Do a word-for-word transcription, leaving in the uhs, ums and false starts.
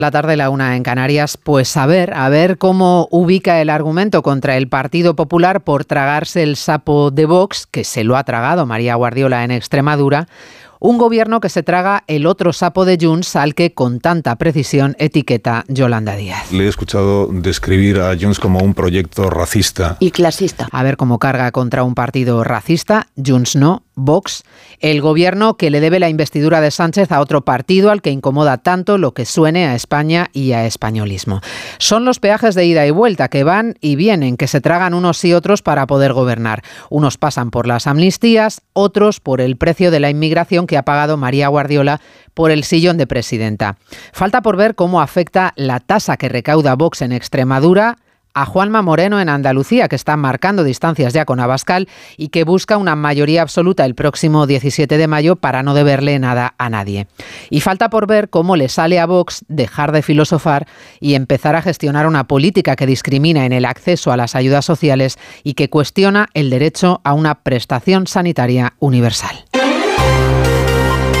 La tarde, la una en Canarias, pues a ver, a ver cómo ubica el argumento contra el Partido Popular por tragarse el sapo de Vox, que se lo ha tragado María Guardiola en Extremadura, un gobierno que se traga el otro sapo de Junts al que con tanta precisión etiqueta Yolanda Díaz. Le he escuchado describir a Junts como un proyecto racista. Y clasista. A ver cómo carga contra un partido racista, Junts no, Vox, el gobierno que le debe la investidura de Sánchez a otro partido al que incomoda tanto lo que suene a España y a españolismo. Son los peajes de ida y vuelta que van y vienen, que se tragan unos y otros para poder gobernar. Unos pasan por las amnistías, otros por el precio de la inmigración que ha pagado María Guardiola por el sillón de presidenta. Falta por ver cómo afecta la tasa que recauda Vox en Extremadura a Juanma Moreno en Andalucía, que está marcando distancias ya con Abascal y que busca una mayoría absoluta el próximo diecisiete de mayo para no deberle nada a nadie. Y falta por ver cómo le sale a Vox dejar de filosofar y empezar a gestionar una política que discrimina en el acceso a las ayudas sociales y que cuestiona el derecho a una prestación sanitaria universal.